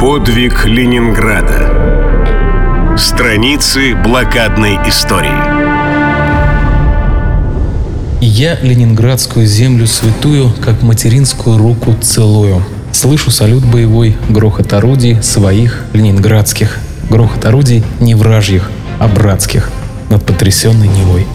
Подвиг Ленинграда. Страницы блокадной истории. Я ленинградскую землю святую, как материнскую руку целую. Слышу салют боевой, грохот орудий своих ленинградских. Грохот орудий не вражьих, а братских над потрясенной Невой.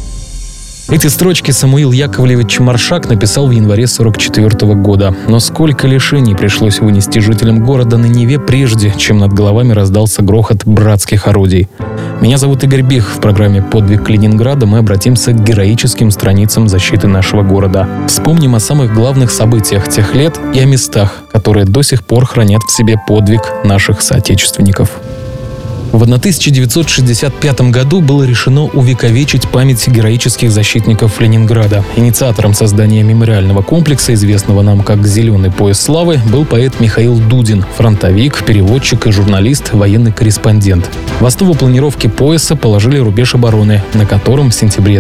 Эти строчки Самуил Яковлевич Маршак написал в январе 1944 года. Но сколько лишений пришлось вынести жителям города на Неве, прежде чем над головами раздался грохот братских орудий. Меня зовут Игорь Бих. В программе «Подвиг Ленинграда» мы обратимся к героическим страницам защиты нашего города. Вспомним о самых главных событиях тех лет и о местах, которые до сих пор хранят в себе подвиг наших соотечественников. В 1965 году было решено увековечить память героических защитников Ленинграда. Инициатором создания мемориального комплекса, известного нам как «Зеленый пояс славы», был поэт Михаил Дудин, фронтовик, переводчик и журналист, военный корреспондент. В основу планировки пояса положили рубеж обороны, на котором в сентябре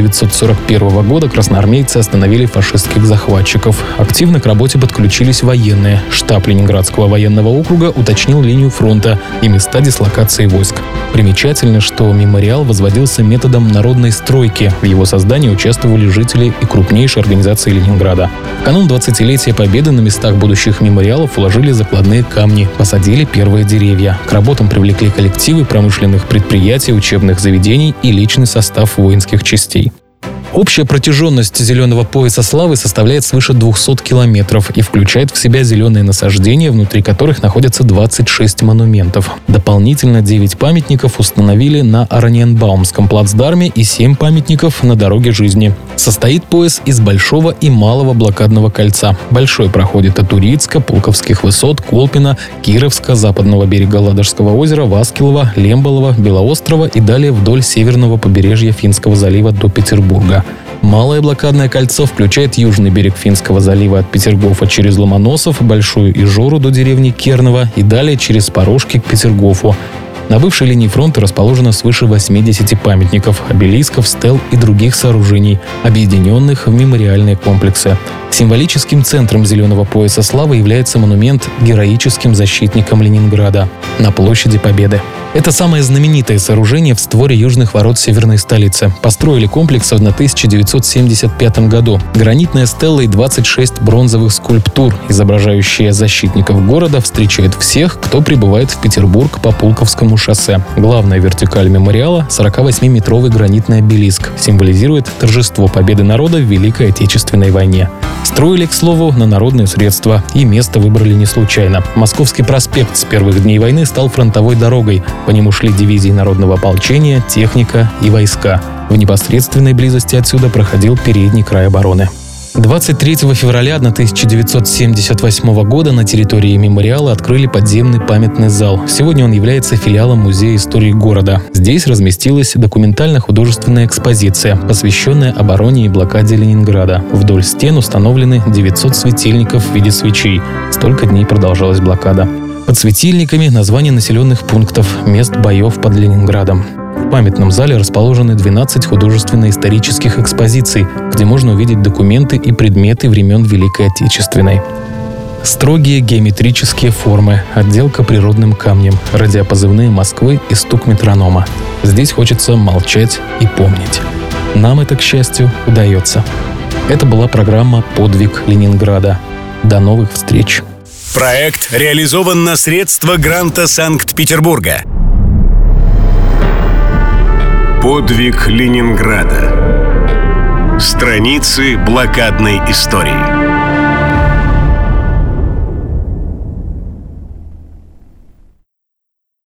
1941 года красноармейцы остановили фашистских захватчиков. Активно к работе подключились военные. Штаб Ленинградского военного округа уточнил линию фронта и места дислокации войск. Примечательно, что мемориал возводился методом народной стройки. В его создании участвовали жители и крупнейшие организации Ленинграда. В канун 20-летия Победы на местах будущих мемориалов уложили закладные камни, посадили первые деревья. К работам привлекли коллективы промышленных предприятий, учебных заведений и личный состав воинских частей. Общая протяженность зеленого пояса славы составляет свыше 200 километров и включает в себя зеленые насаждения, внутри которых находятся 26 монументов. Дополнительно 9 памятников установили на Ораниенбаумском плацдарме и 7 памятников на дороге жизни. Состоит пояс из большого и малого блокадного кольца. Большой проходит от Урицка, Пулковских высот, Колпина, Кировска, западного берега Ладожского озера, Васкилова, Лемболова, Белоострова и далее вдоль северного побережья Финского залива до Петербурга. Малое блокадное кольцо включает южный берег Финского залива от Петергофа через Ломоносов, Большую Ижору до деревни Керново и далее через Порожки к Петергофу. На бывшей линии фронта расположено свыше 80 памятников, обелисков, стел и других сооружений, объединенных в мемориальные комплексы. Символическим центром зеленого пояса славы является монумент героическим защитникам Ленинграда на площади Победы. Это самое знаменитое сооружение в створе южных ворот северной столицы. Построили комплекс в 1975 году. Гранитная стелла и 26 бронзовых скульптур, изображающие защитников города, встречают всех, кто прибывает в Петербург по Пулковскому шоссе. Главная вертикаль мемориала — 48-метровый гранитный обелиск, символизирует торжество победы народа в Великой Отечественной войне. Строили, к слову, на народные средства, и место выбрали не случайно. Московский проспект с первых дней войны стал фронтовой дорогой. По нему шли дивизии народного ополчения, техника и войска. В непосредственной близости отсюда проходил передний край обороны. 23 февраля 1978 года на территории мемориала открыли подземный памятный зал. Сегодня он является филиалом Музея истории города. Здесь разместилась документально-художественная экспозиция, посвященная обороне и блокаде Ленинграда. Вдоль стен установлены 900 светильников в виде свечей. Столько дней продолжалась блокада. Под светильниками названия населенных пунктов, мест боев под Ленинградом. В памятном зале расположены 12 художественно-исторических экспозиций, где можно увидеть документы и предметы времен Великой Отечественной. Строгие геометрические формы, отделка природным камнем, радиопозывные Москвы и стук метронома. Здесь хочется молчать и помнить. Нам это, к счастью, удается. Это была программа «Подвиг Ленинграда». До новых встреч! Проект реализован на средства гранта Санкт-Петербурга. Подвиг Ленинграда. Страницы блокадной истории.